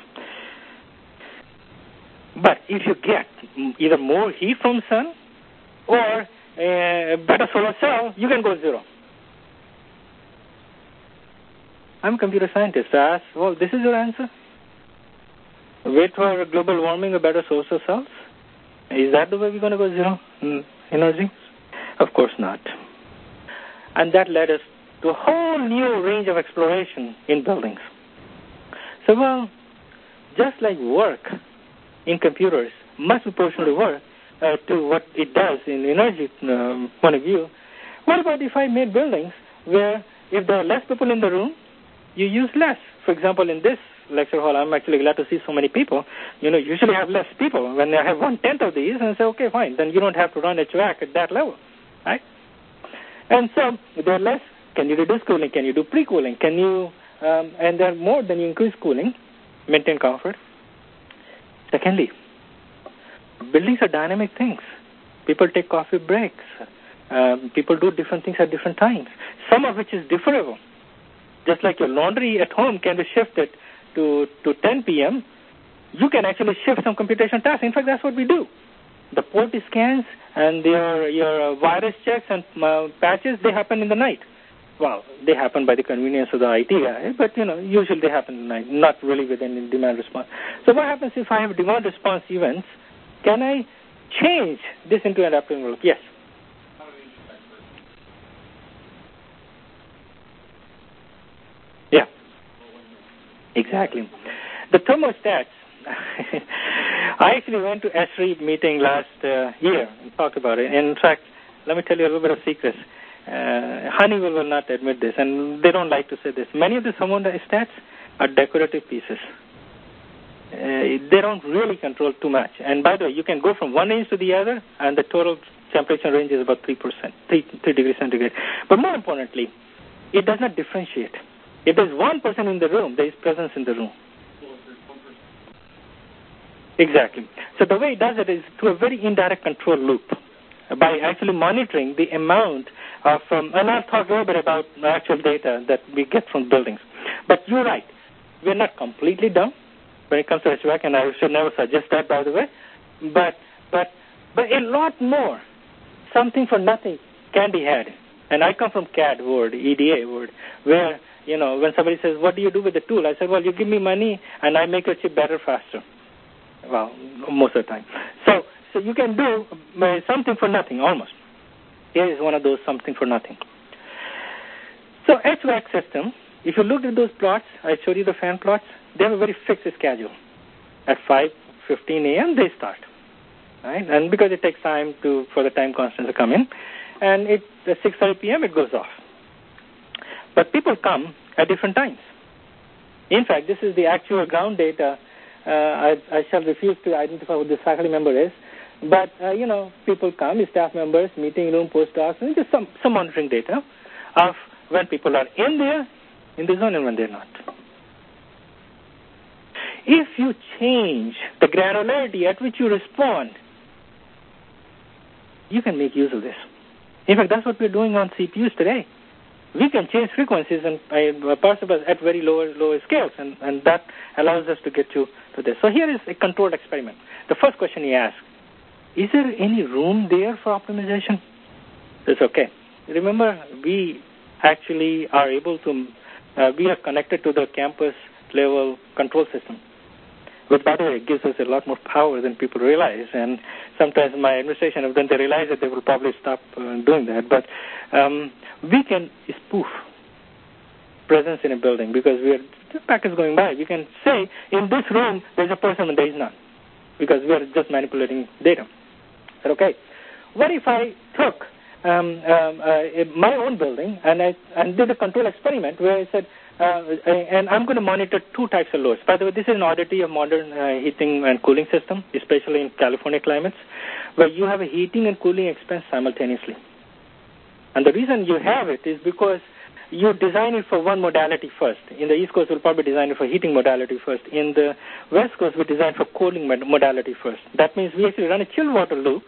But if you get either more heat from sun or a better solar cell, you can go zero. I'm a computer scientist. I ask, well, this is your answer? Wait for global warming or better solar cells? Is that the way we're going to go zero in energy? Of course not. And that led us to a whole new range of exploration in buildings. So, well, just like work in computers must proportionally work uh, to what it does in energy um, point of view, what about if I made buildings where if there are less people in the room, you use less? For example, in this lecture hall, I'm actually glad to see so many people. You know, usually have less people. When I have one-tenth of these, and say, okay, fine, then you don't have to run H V A C at that level, right? And so, if there are less, can you reduce cooling? Can you do pre-cooling? Can you, um, and there are more than you increase cooling, maintain comfort. Secondly, buildings are dynamic things. People take coffee breaks. Um, people do different things at different times, some of which is deferrable. Just like your laundry at home can be shifted to, to ten p.m., you can actually shift some computation tasks. In fact, that's what we do. The port scans and your, your virus checks and uh, patches, they happen in the night. Well, they happen by the convenience of the I T guy, but, you know, usually they happen at night, not really within demand response. So what happens if I have demand response events? Can I change this into an adaptive envelope? Yes. Yeah, exactly. The thermostats, I actually went to S R E E meeting last uh, year and talked about it. In fact, let me tell you a little bit of secrets. Uh, Honeywell will not admit this, and they don't like to say this. Many of the thermostats are decorative pieces. Uh, they don't really control too much. And by the way, you can go from one range to the other, and the total temperature range is about three percent, three, three degrees centigrade. But more importantly, it does not differentiate. If there's one person in the room, there is presence in the room. Exactly. So the way it does it is through a very indirect control loop by actually monitoring the amount of, um, and I'll talk a little bit about actual data that we get from buildings. But you're right. We're not completely dumb when it comes to H V A C, and I should never suggest that, by the way. But, but, but a lot more, something for nothing, can be had. And I come from C A D world, E D A world, where, you know, when somebody says, what do you do with the tool? I said, well, you give me money, and I make your chip better faster. Well, most of the time. So, so you can do uh, something for nothing, almost. Here is one of those something for nothing. So H V A C system, if you look at those plots, I showed you the fan plots, they have a very fixed schedule. At five fifteen a.m., they start. Right? And because it takes time to for the time constants to come in, and it, at six thirty p.m., it goes off. But people come at different times. In fact, this is the actual ground data. Uh, I, I shall refuse to identify who this faculty member is. But, uh, you know, people come, staff members, meeting room, postdocs, and just some, some monitoring data of when people are in there, in the zone, and when they're not. if you change the granularity at which you respond, you can make use of this. In fact, that's what we're doing on C P Us today. We can change frequencies and uh, participles at very lower lower scales, and, and that allows us to get to, to this. So here is a controlled experiment. The first question he asked, is there any room there for optimization? It's okay. Remember, we actually are able to, uh, we are connected to the campus level control system. But by the way, it gives us a lot more power than people realize. And sometimes my administration, when they realize it, they will probably stop uh, doing that. But um, we can spoof presence in a building because we are, the packets going by. We can say, in this room, there's a person and there is none because we are just manipulating data. I said, okay, what if I took um, um, uh, my own building and I and did a control experiment where I said, Uh, and I'm going to monitor two types of loads. By the way, this is an oddity of modern uh, heating and cooling system, especially in California climates, where you have a heating and cooling expense simultaneously. And the reason you have it is because you design it for one modality first. In the East Coast, we'll probably design it for heating modality first. In the West Coast, we design for cooling modality first. That means we actually run a chill water loop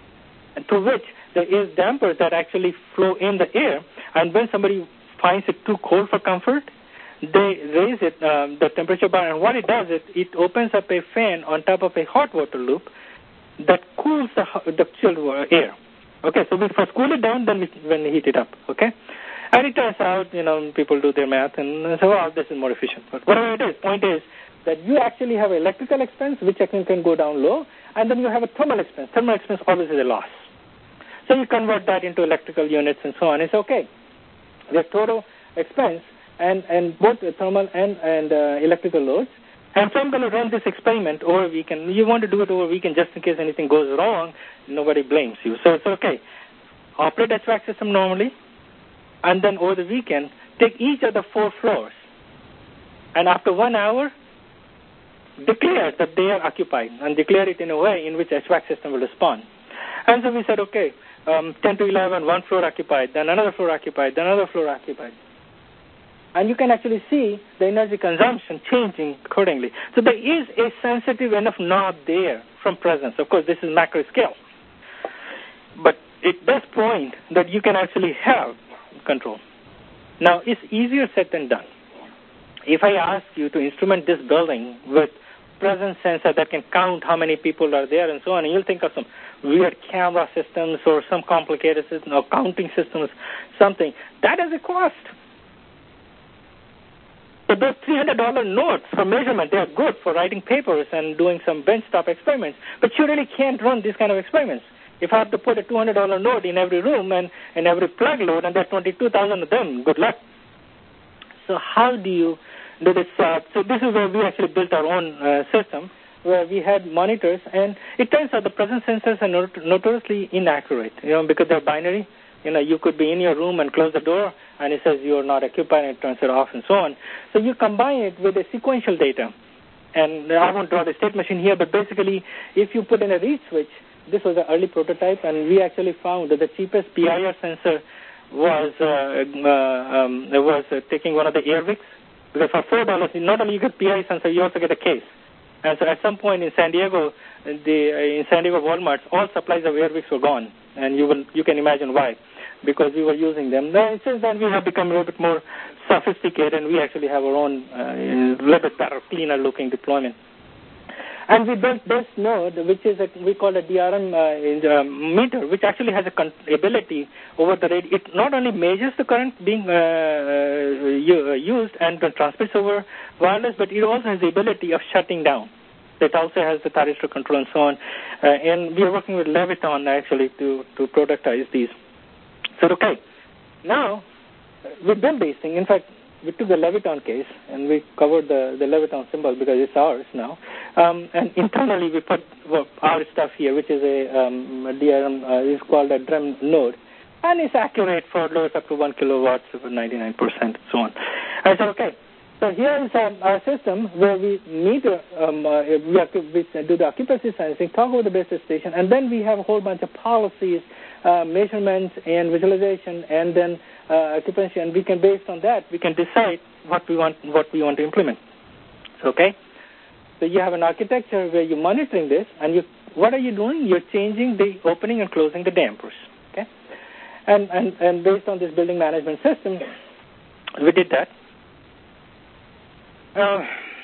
to which there is dampers that actually flow in the air, and when somebody finds it too cold for comfort, they raise it, um, the temperature bar, and what it does is it opens up a fan on top of a hot water loop that cools the, the chilled air. Okay, so we first cool it down, then we, when we heat it up, okay? And it turns out, you know, people do their math and say, well, this is more efficient. But whatever it is, point is that you actually have electrical expense, which actually can go down low, and then you have a thermal expense. Thermal expense always is a loss. So you convert that into electrical units and so on. It's okay. The total expense and, and both thermal and, and uh, electrical loads. And so I'm going to run this experiment over a weekend. You want to do it over a weekend just in case anything goes wrong, nobody blames you. So it's okay. Operate H V A C system normally, and then over the weekend, take each of the four floors. And after one hour, declare that they are occupied and declare it in a way in which H V A C system will respond. And so we said, okay, um, ten to eleven, one floor occupied, then another floor occupied, then another floor occupied. And you can actually see the energy consumption changing accordingly. So there is a sensitive enough knob there from presence. Of course, this is macro scale. But it does point that you can actually have control. Now, it's easier said than done. If I ask you to instrument this building with presence sensor that can count how many people are there and so on, and you'll think of some weird camera systems or some complicated system or counting systems, something, that has a cost. So those three hundred dollars notes for measurement, they are good for writing papers and doing some benchtop experiments, but you really can't run these kind of experiments. If I have to put a two hundred dollars node in every room and in every plug load, and there are twenty-two thousand of them, good luck. So how do you do this? Uh, so this is where we actually built our own uh, system, where we had monitors, and it turns out the presence sensors are not- notoriously inaccurate, you know, because they're binary. You know, you could be in your room and close the door, and it says you're not occupied, and it turns it off, and so on. So you combine it with a sequential data. And I won't draw the state machine here, but basically, if you put in a read switch, this was an early prototype, and we actually found that the cheapest P I R sensor was uh, uh, um, was uh, taking one of the Airwicks, because for four dollars, not only you get P I R sensor, you also get a case. And so at some point in San Diego, the uh, in San Diego Walmarts, all supplies of Airwicks were gone, and you will you can imagine why, because we were using them. Then since then, we have become a little bit more sophisticated, and we actually have our own uh, little bit better, cleaner looking deployment. And we built this node, which is a, we call a D R M uh, meter, which actually has a con- ability over the radio. It not only measures the current being uh, uh, used and transmits over wireless, but it also has the ability of shutting down. It also has the thyristor control and so on. Uh, and we are working with Leviton actually to, to productize these. So, okay, now we built these things. In fact, we took the Leviton case and we covered the, the Leviton symbol because it's ours now. Um, and internally we put well, our stuff here, which is a, um, a D R M, uh, is called a D R M node. And it's accurate for loads up to one kilowatts for ninety-nine percent and so on. I said, okay, so here is um, our system where we meter, um, uh, we, have to, we do the occupancy sensing, talk about the base station, and then we have a whole bunch of policies, uh, measurements, and visualization, and then uh, occupancy, and we can, based on that, we can decide what we want, what we want to implement. So, okay. So you have an architecture where you're monitoring this, and you, what are you doing? You're changing the opening and closing the dampers, okay? And, and, and based on this building management system, we did that. Uh,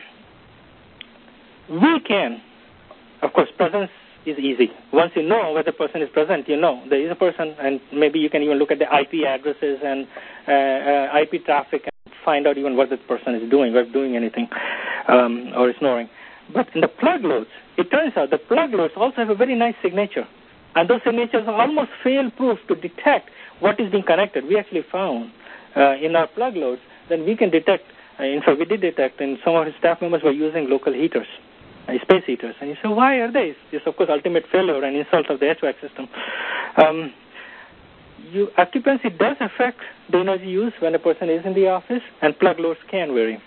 we can, of course, presence is easy. Once you know whether the person is present, you know there is a person, and maybe you can even look at the I P addresses and uh, uh, I P traffic and find out even what the person is doing, or doing anything, um, or snoring. But in the plug loads, it turns out the plug loads also have a very nice signature. And those signatures are almost fail-proof to detect what is being connected. We actually found uh, in our plug loads that we can detect, uh, in fact, we did detect, and some of his staff members were using local heaters, uh, space heaters. And you say, why are they? It's, of course, ultimate failure and insult of the H V A C system. Um, you, occupancy does affect the energy use when a person is in the office, and plug loads can vary.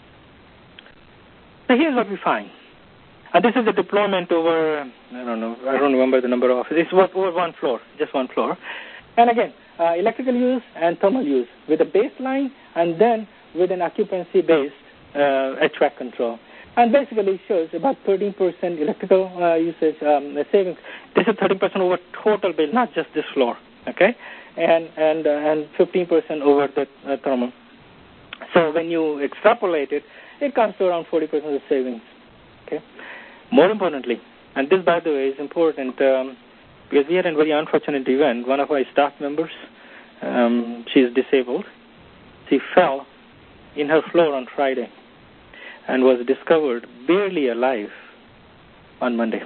So here's what we find. And this is a deployment over, I don't know, I don't remember the number of offices. It's over one floor, just one floor. And again, uh, electrical use and thermal use with a baseline and then with an occupancy-based uh, H V A C control. And basically it shows about thirteen percent electrical uh, usage um, savings. This is thirteen percent over total bill, not just this floor, okay? And and uh, and fifteen percent over the uh, thermal. So when you extrapolate it, it comes to around forty percent of savings, okay? More importantly, and this, by the way, is important um, because we had a very unfortunate event. One of our staff members, um, she is disabled. She fell in her floor on Friday and was discovered barely alive on Monday.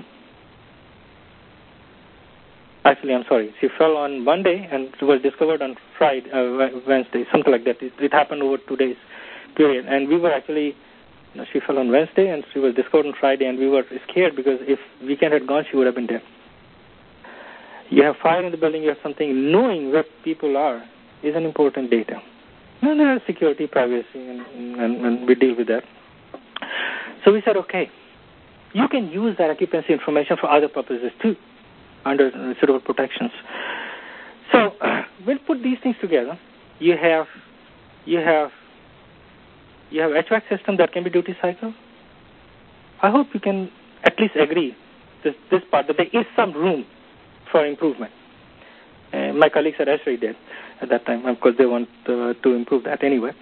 Actually, I'm sorry. She fell on Monday and was discovered on Friday, uh, Wednesday, something like that. It, it happened over two days period. And we were actually... You know, she fell on Wednesday, and she was discovered on Friday, and we were scared because if weekend had gone, she would have been dead. You have fire in the building, you have something. Knowing where people are is an important data. And there is security, privacy, and, and, and we deal with that. So we said, okay, you can use that occupancy information for other purposes too, under suitable protections. So we'll put these things together. You have, you have, You have H V A C system that can be duty cycle. I hope you can at least agree this, this part that there is some room for improvement. Uh, my colleagues at Esri did at that time. Of course, they want uh, to improve that anyway.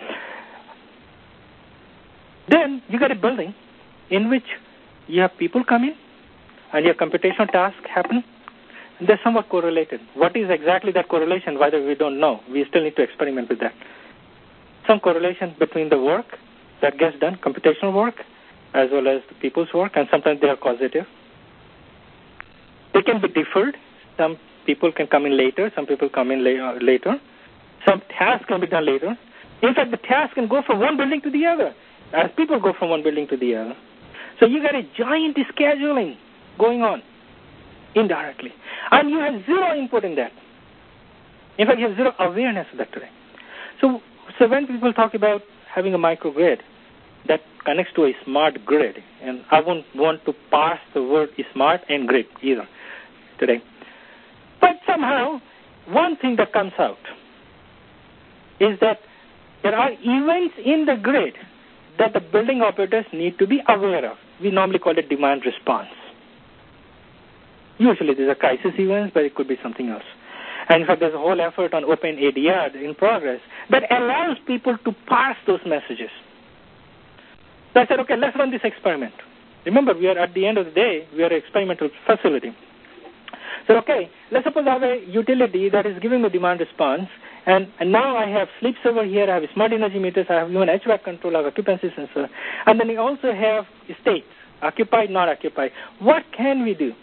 Then you get a building in which you have people come in and your computational tasks happen. And they're somewhat correlated. What is exactly that correlation? Whether we don't know. We still need to experiment with that. Some correlation between the work that gets done, computational work, as well as the people's work, and sometimes they are causative. They can be deferred. Some people can come in later. Some people come in la- later. Some tasks can be done later. In fact, the task can go from one building to the other, as people go from one building to the other. So you got a giant scheduling going on indirectly. And you have zero input in that. In fact, you have zero awareness of that today. So So when people talk about having a microgrid that connects to a smart grid, and I won't want to parse the word smart and grid either today, but somehow one thing that comes out is that there are events in the grid that the building operators need to be aware of. We normally call it demand response. Usually these are crisis events, but it could be something else. And in fact, there's a whole effort on Open A D R in progress that allows people to parse those messages. So I said, okay, let's run this experiment. Remember, we are at the end of the day, we are an experimental facility. So, okay, let's suppose I have a utility that is giving me demand response, and, and now I have sleep server here, I have smart energy meters, I have even H V A C control, I have occupancy sensor, and then we also have states, occupied, not occupied. What can we do?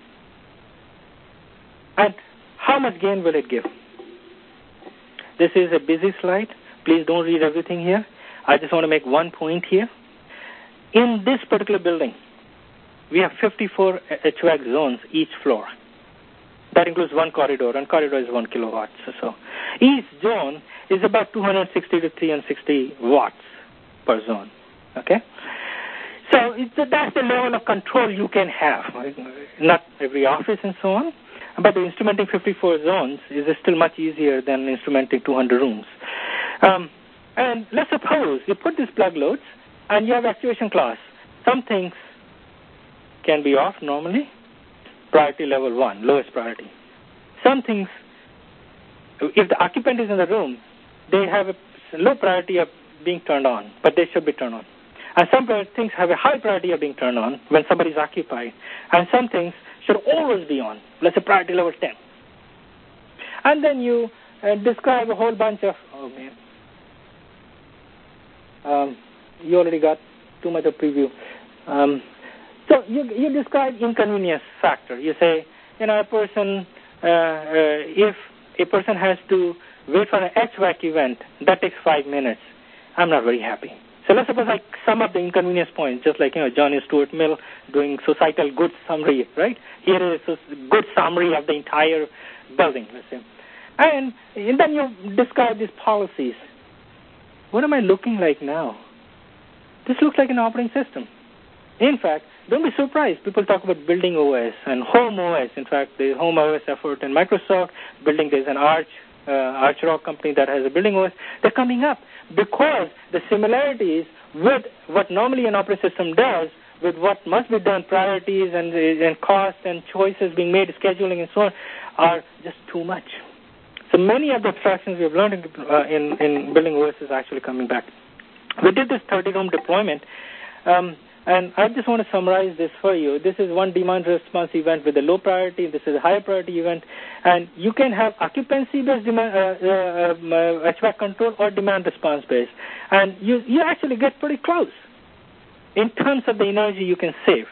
And how much gain will it give? This is a busy slide. Please don't read everything here. I just want to make one point here. In this particular building, we have fifty-four H V A C zones each floor. That includes one corridor, and corridor is one kilowatt or so. Each zone is about two hundred sixty to three hundred sixty watts per zone. Okay? So it's, that's the level of control you can have. Not every office and so on. But the instrumenting fifty-four zones is still much easier than instrumenting two hundred rooms. Um, and let's suppose you put these plug loads and you have actuation class. Some things can be off normally. Priority level one, lowest priority. Some things, if the occupant is in the room, they have a low priority of being turned on, but they should be turned on. And some things have a high priority of being turned on when somebody is occupied. And some things should always be on. Let's say priority level ten. And then you uh, describe a whole bunch of, oh man, um, you already got too much of preview. Um, so you, you describe inconvenience factor. You say, you know, a person, uh, uh, if a person has to wait for an H V A C event, that takes five minutes. I'm not very happy. So let's suppose I sum up the inconvenience points, just like, you know, John Stuart Mill doing societal good summary, right? Here is a good summary of the entire building, let's say. And, and then you describe these policies. What am I looking like now? This looks like an operating system. In fact, don't be surprised. People talk about building O S and home O S. In fact, there's home O S effort in Microsoft. Building, there's an Arch, uh, Arch Rock company that has a building O S. They're coming up because the similarities with what normally an operating system does, with what must be done, priorities and, and cost and choices being made, scheduling and so on, are just too much. So many of the abstractions we've learned in, uh, in, in building O S is actually coming back. We did this thirty-room deployment, um, and I just want to summarize this for you. This is one demand response event with a low priority. This is a high priority event, and you can have occupancy-based demand, uh, uh, uh, H V A C control or demand response-based, and you, you actually get pretty close in terms of the energy you can save.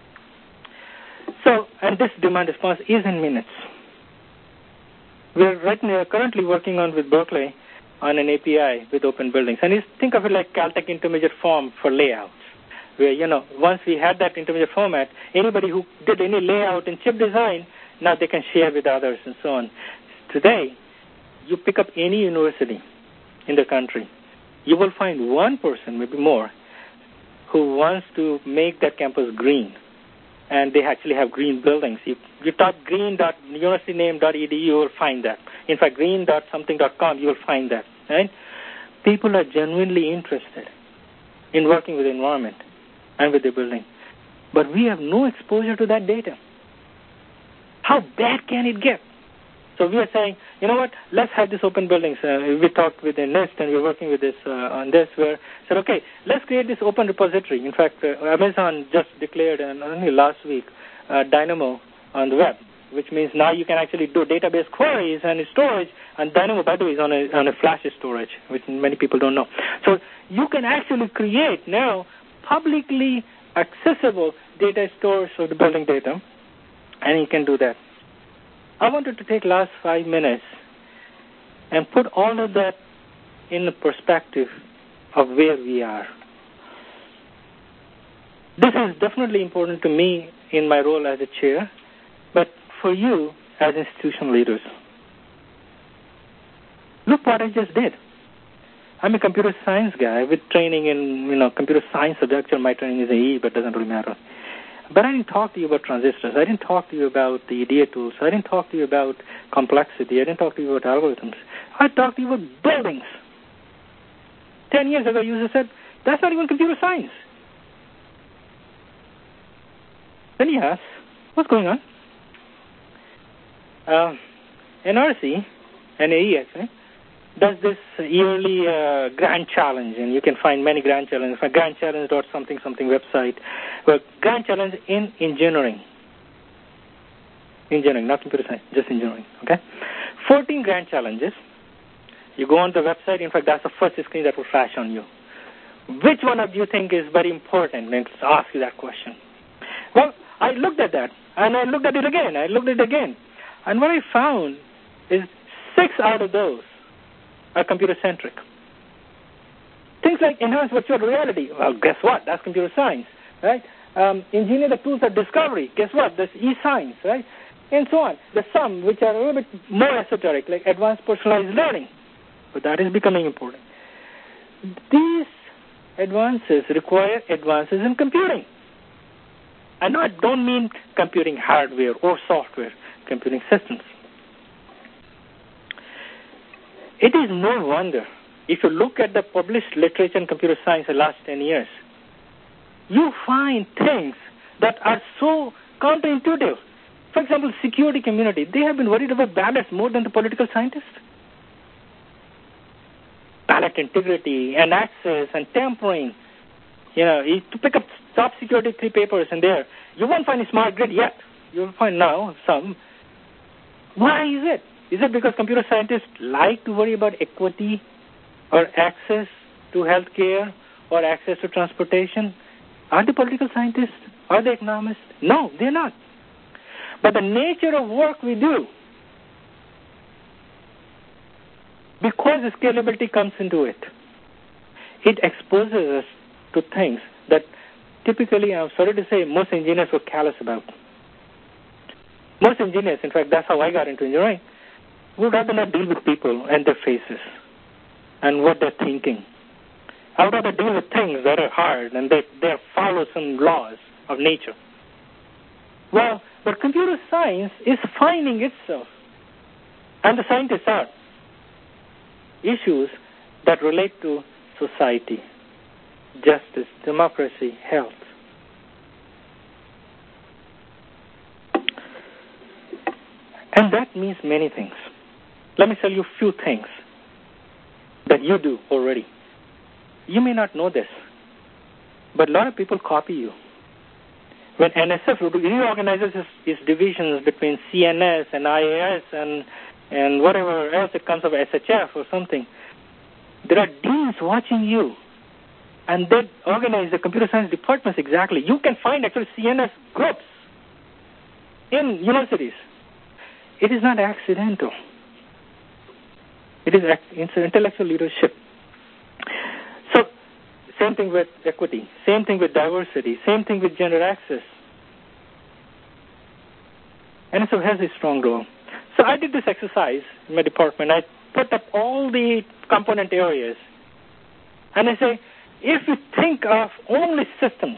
So, and this demand response is in minutes. We're right now currently working on with Berkeley on an A P I with open buildings. And you think of it like Caltech intermediate form for layouts, where, you know, once we had that intermediate format, anybody who did any layout in chip design, now they can share with others and so on. Today, you pick up any university in the country, you will find one person, maybe more, who wants to make that campus green. And they actually have green buildings. If you type green dot university name dot e d u, you will find that. In fact, green dot something dot com, you will find that. Right? People are genuinely interested in working with the environment and with the building. But we have no exposure to that data. How bad can it get? So we are saying, you know what, let's have this open buildings. Uh, we talked with the NIST, and we're working with this uh, on this, where said, okay, let's create this open repository. In fact, uh, Amazon just declared, uh, only last week, uh, Dynamo on the web, which means now you can actually do database queries and storage, and Dynamo, by the way, is on a, on a flash storage, which many people don't know. So you can actually create now publicly accessible data stores of the building data, and you can do that. I wanted to take last five minutes and put all of that in the perspective of where we are. This is definitely important to me in my role as a chair, but for you as institutional leaders. Look what I just did. I'm a computer science guy with training in, you know, computer science subject. My training is A E, but it doesn't really matter. But I didn't talk to you about transistors. I didn't talk to you about the E D A tools. I didn't talk to you about complexity. I didn't talk to you about algorithms. I talked to you about buildings. Ten years ago, users said, that's not even computer science. Then you ask, what's going on? Uh, N R C, N A E actually, does this yearly uh, grand challenge, and you can find many grand challenges. Grand challenge dot something something website. Well, grand challenge in engineering. Engineering, not computer science, just engineering. Okay, fourteen grand challenges. You go on the website. In fact, that's the first screen that will flash on you. Which one of you think is very important? And ask you that question. Well, I looked at that, and I looked at it again. I looked at it again, and what I found is six out of those are computer-centric. Things like enhanced virtual reality. Well, guess what? That's computer science, right? Um, engineer the tools of discovery. Guess what? That's e-science, right? And so on. The some, which are a little bit more esoteric, like advanced personalized learning. But that is becoming important. These advances require advances in computing. And I don't mean computing hardware or software, computing systems. It is no wonder, if you look at the published literature in computer science in the last ten years, you find things that are so counterintuitive. For example, security community, they have been worried about ballots more than the political scientists. Ballot integrity and access and tampering. You know, to pick up top security three papers in there, you won't find a smart grid yet. You'll find now some. Why is it? Is it because computer scientists like to worry about equity or access to health care or access to transportation? Are they political scientists? Are they economists? No, they're not. But the nature of work we do, because the scalability comes into it, it exposes us to things that typically, I'm sorry to say, most engineers were callous about. Most engineers, in fact, that's how I got into engineering, would rather not deal with people and their faces and what they're thinking. I would rather deal with things that are hard and that they follow some laws of nature. Well, but computer science is finding itself, and the scientists are, issues that relate to society, justice, democracy, health. And that means many things. Let me tell you a few things that you do already. You may not know this, but a lot of people copy you. When N S F reorganizes its, its divisions between C N S and I A S and and whatever else it comes of S H F or something, there are deans watching you, and they organize the computer science departments exactly. You can find actually C N S groups in universities. It is not accidental. It is it's intellectual leadership. So, same thing with equity, same thing with diversity, same thing with gender access. N S F has a strong role. So I did this exercise in my department. I put up all the component areas, and I say, if you think of only systems,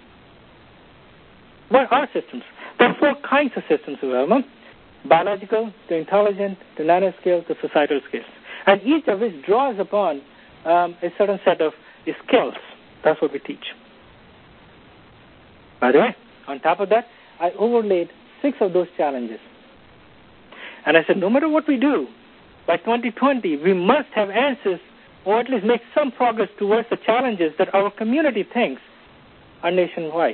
what are systems? There are four kinds of systems we have. Biological, to intelligent, to nanoscale, to societal scales. And each of which draws upon um, a certain set of skills. That's what we teach. By the way, on top of that, I overlaid six of those challenges. And I said, no matter what we do, by twenty twenty, we must have answers or at least make some progress towards the challenges that our community thinks are nationwide.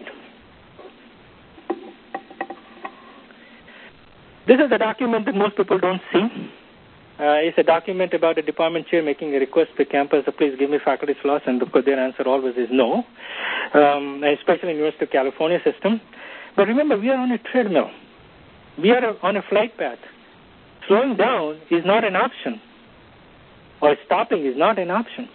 This is a document that most people don't see. Uh, it's a document about a department chair making a request to campus, so please give me faculty slots, and of course their answer always is no, um, especially in the University of California system. But remember, we are on a treadmill. We are on a flight path. Slowing down is not an option, or stopping is not an option.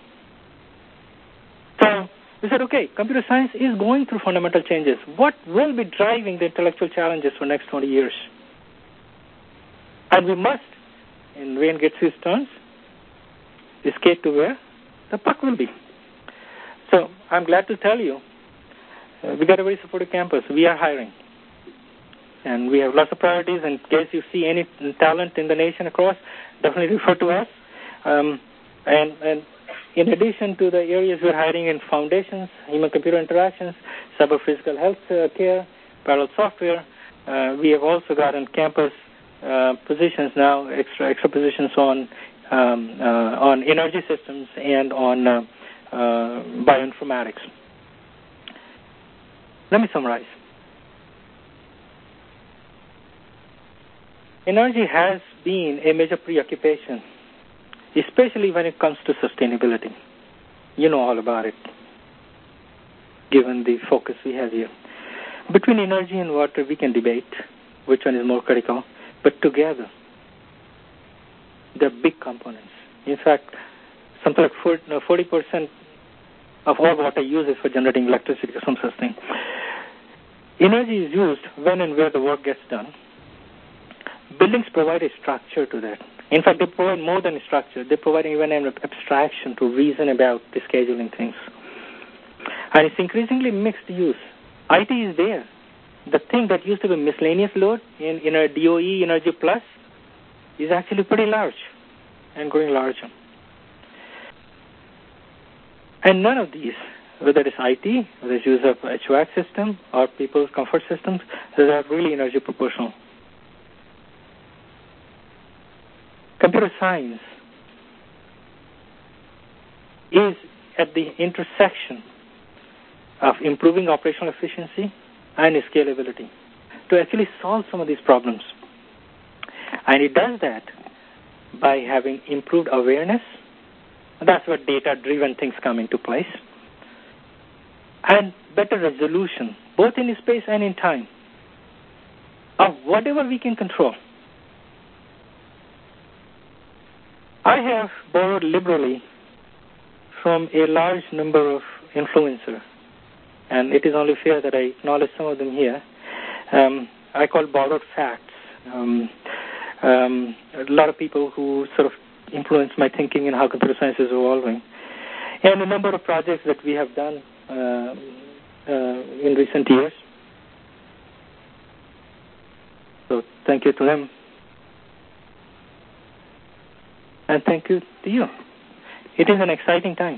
So we said, okay, computer science is going through fundamental changes. What will be driving the intellectual challenges for the next twenty years? And we must, in Wayne Gates' terms, skate to where the puck will be. So I'm glad to tell you, uh, we got a very supportive campus. We are hiring. And we have lots of priorities. In case you see any talent in the nation across, definitely refer to us. Um, and, and in addition to the areas we're hiring in foundations, human-computer interactions, cyber-physical health uh, care, parallel software, uh, we have also got on campus Uh, positions now, extra extra positions on um, uh, on energy systems and on uh, uh, bioinformatics. Let me summarize. Energy has been a major preoccupation, especially when it comes to sustainability. You know all about it, given the focus we have here. Between energy and water, we can debate which one is more critical. But together, they're big components. In fact, something like forty percent of all water used is for generating electricity or some such thing. Energy is used when and where the work gets done. Buildings provide a structure to that. In fact, they provide more than a structure. They provide even an abstraction to reason about the scheduling things. And it's increasingly mixed use. I T is there. The thing that used to be miscellaneous load in, in a D O E Energy Plus is actually pretty large and growing larger. And none of these whether it's I T, whether it's use of H V A C system or people's comfort systems, they are really energy proportional. Computer science is at the intersection of improving operational efficiency and scalability to actually solve some of these problems. And it does that by having improved awareness. That's where data-driven things come into place. And better resolution, both in space and in time, of whatever we can control. I have borrowed liberally from a large number of influencers, and it is only fair that I acknowledge some of them here. Um, I call borrowed facts. Um, um, a lot of people who sort of influence my thinking in how computer science is evolving. And a number of projects that we have done uh, uh, in recent years. So thank you to them. And thank you to you. It is an exciting time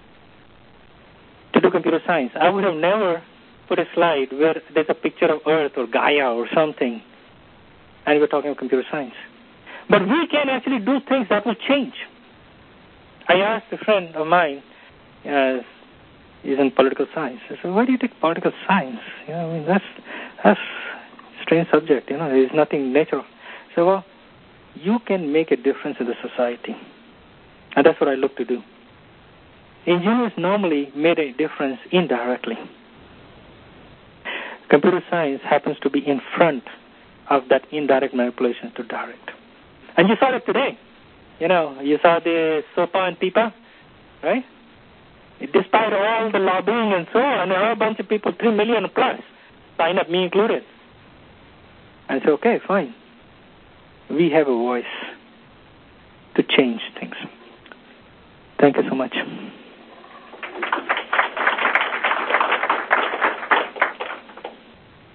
to do computer science. I would have never put a slide where there's a picture of Earth or Gaia or something, and we're talking about computer science. But we can actually do things that will change. I asked a friend of mine, uh, he's in political science. I said, why do you take political science? You know, I mean, that's that's a strange subject. You know, there's nothing natural. So, well, you can make a difference in the society. And that's what I look to do. Engineers normally made a difference indirectly. Computer science happens to be in front of that indirect manipulation to direct. And you saw it today. You know, you saw the SOPA and PIPA, right? Despite all the lobbying and so on, a whole bunch of people, three million plus, sign up, me included. And say, okay, fine. We have a voice to change things. Thank you so much.